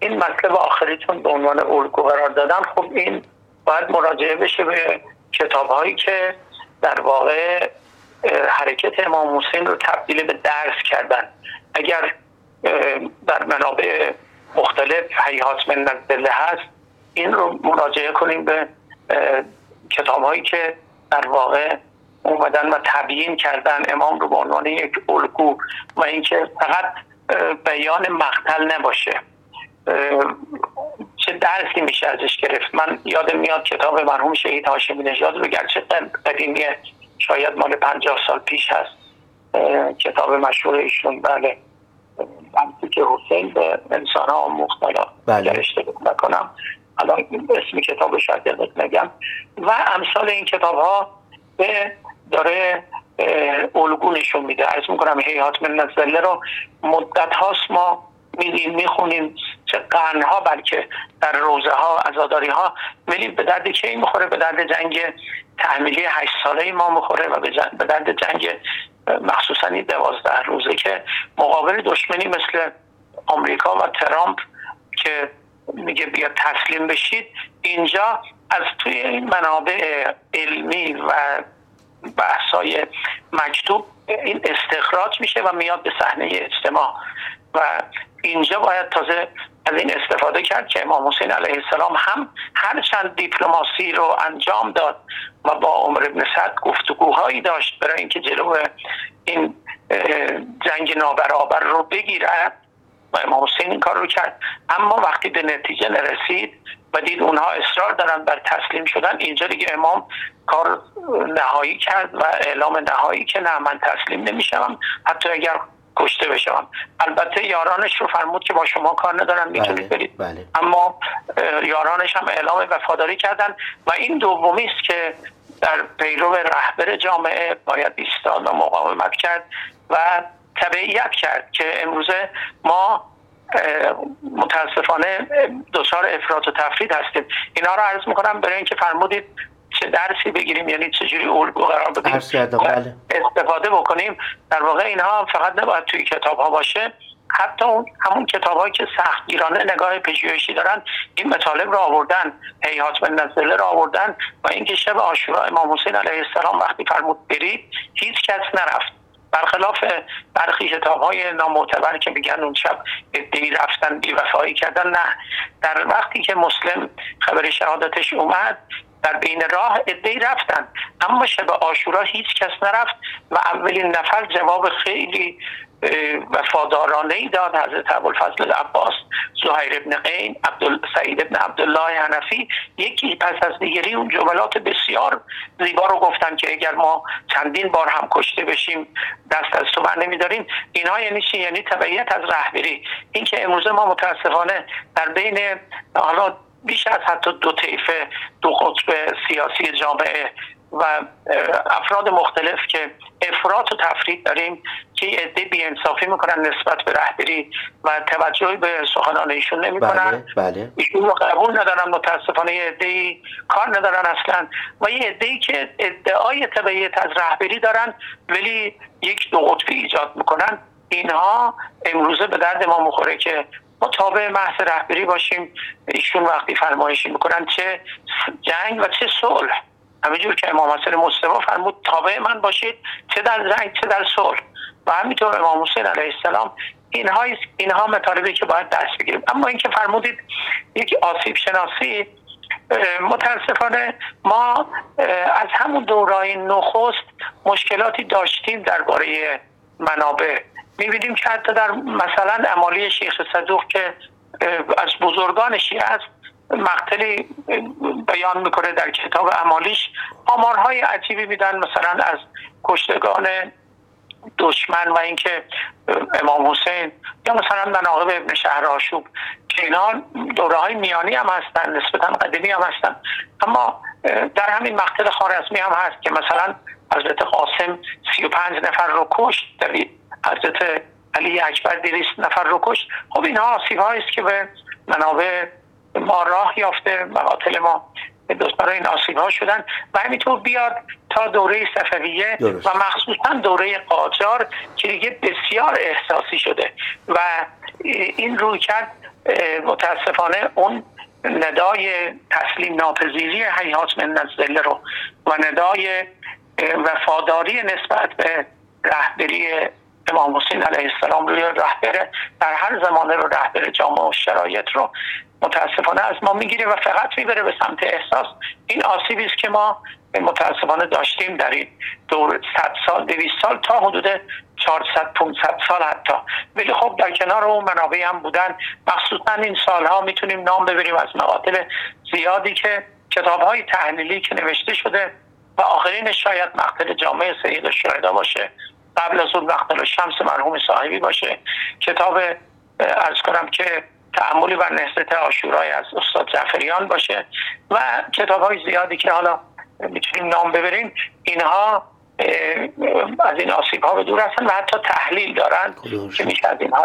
این مطلب آخریتون به عنوان الگو قرار دادن، خب این باید مراجعه بشه به کتاب‌هایی که در واقع حرکت امام حسین رو تبدیل به درس کردن. اگر در منابع مختلف هیهات من نزله هست، این رو مراجعه کنیم به کتاب‌هایی که در واقع اومدن و تبیین کردن امام رو به عنوان یک الگو و اینکه فقط بیان مقتل نباشه، چه درسی میشه ازش گرفت. من یادم میاد کتاب مرحوم شهید هاشمی نژاد رو، گرچه قدیمیه، شاید مال 50 سال پیش هست، کتاب مشهور ایشون، بله، منطق حسین به انسان ها مختلف، اگر اشتباه نکنم الان اسم کتاب رو شاید یادت نگم، و امثال این کتاب ها داره الگو نشون میده. عرض میکنم هیهات من نزله رو مدت هاست ما میخونیم، چه قرنها، بلکه در روزه ها، عزاداری ها، ولی به درد کی میخوره؟ به درد جنگ تحمیلی 8 ساله ما میخوره و به درد جنگ مخصوصا 12 روزه که مقابل دشمنی مثل آمریکا و ترامپ که میگه بیا تسلیم بشید، اینجا از توی این منابع علمی و بحثای مکتوب این استخراج میشه و میاد به صحنه اجتماع و اینجا باید تازه از این استفاده کرد که امام حسین علیه السلام هم هرچند دیپلماسی رو انجام داد و با عمر بن سعد گفتگوهایی داشت برای اینکه جلو این جنگ نابرابر رو بگیرد و امام حسین این کار رو کرد، اما وقتی به نتیجه نرسید و دید اونها اصرار دارن بر تسلیم شدن، اینجا دیگه امام کار نهایی کرد و اعلام نهایی که نه، من تسلیم نمیشم حتی اگر کشته بشم. البته یارانش رو فرمود که با شما کار ندارم، میتونید برید. بله. اما یارانش هم اعلام وفاداری کردن و این دومی است که در پیرو رهبر جامعه باید ایستاد و مقاومت کرد و تبعیت کرد که امروزه ما متاسفانه دچار افراط و تفرید هستیم. اینا رو عرض میکنم برای اینکه فرمودید چه درسی بگیریم، یعنی چجوری الگو قرار بدیم، استفاده بکنیم. در واقع اینها فقط نباید توی کتاب ها باشه، حتی همون کتاب هایی که سختگیرانه نگاه پژوهشی دارن این مطالب رو آوردن، هیهات من نزله رو آوردن و اینکه شب عاشورا امام حسین علیه السلام وقتی فرمود برید هیچ کس نرفت، برخلاف برخی کتاب‌های نامعتبر که میگن اون شب عده‌ای رفتن بی‌وفایی کردن. نه، در وقتی که مسلم خبر شهادتش اومد در بین راه عده‌ای رفتن، اما شب عاشورا هیچ کس نرفت و اولین نفر جواب خیلی وفادارانه‌ای داد حضرت ابوالفضل العباس، زهیر ابن قین، سعید ابن عبدالله حنفی، یکی پس از دیگری اون جملات بسیار زیبا رو گفتن که اگر ما چندین بار هم کشته بشیم دست از تو بر نمی‌داریم. اینها یعنی چی؟ یعنی تبعیت از رهبری. این که امروزه ما متاسفانه در بین حالا بیش از حتی دو طیفه، دو قطب سیاسی جامعه و افراد مختلف که افراط و تفرید داریم که عده بی‌انصافی میکنن نسبت به رهبری و توجهی به سخنان ایشون نمیکنن. بله. ایشون رو قبول ندارن، متاسفانه عده‌ای کار ندارن اصلا و یه عده‌ای که ادعای تبعیت از رهبری دارن ولی یک دو قطبی ایجاد میکنن. اینها امروزه به درد ما میخوره که ما تابع محض رهبری باشیم. ایشون وقتی فرمایشی میکنن چه جنگ و چه صلح، همینجور که امام حسین مصطفی فرمود تابع من باشید چه در جنگ چه در صلح، و همینطور امام حسین علیه السلام. اینها مطالبی که باید دست بگیریم. اما اینکه فرمودید یک آسیب شناسی، متاسفانه ما از همون دورای نخست مشکلاتی داشتیم درباره منابع. می‌بینیم که حتی در مثلا امالی شیخ صدوق که از بزرگان شیعه است مقتلی بیان میکنه در کتاب امالیش، آمارهای عجیبی میدن مثلا از کشتگان دشمن و اینکه امام حسین یا مثلا مناقب ابن شهرآشوب که اینا دوره‌های میانی هم هستن، نسبتا قدیمی هم هستن. اما در همین مقتل خوارزمی هم هست که مثلا حضرت قاسم 35 نفر رو کشت، حضرت علی اکبر 200 نفر رو کشت. خب اینها آسیب‌هایی است که به منابع ما راه یافته، مقاتل ما برای این آسیب‌ها شدن و همینطور بیاد تا دوره صفویه و مخصوصا دوره قاجار که دیگه بسیار احساسی شده و این رویکرد متاسفانه اون ندای تسلیم ناپذیری هیهات من الذل رو و ندای وفاداری نسبت به رهبری امام حسین علیه السلام روی رهبر در هر زمانه رو رهبر جامعه و شرایط رو متاسفانه از ما میگیره و فقط میبره به سمت احساس. این آسیبی است که ما متاسفانه داشتیم در این دور 100 سال 200 سال تا حدود 400 500 سال حتی. ولی خب در کنار اون منابع هم بودن، مخصوصا این سالها میتونیم نام ببریم از مقاتل زیادی که کتاب‌های تحلیلی که نوشته شده و آخرین شاید مقتل جامعه سید الشهدا باشه، قبل از اون مقتل شمس مرحوم صاحبی باشه، کتاب عرض کنم که تأملی بر نهضت عاشورای از استاد جعفریان باشه و کتاب‌های زیادی که حالا میتونیم نام ببریم. اینها از این آسیب‌ها به دور هستن و حتی تحلیل دارن که میشه از اینها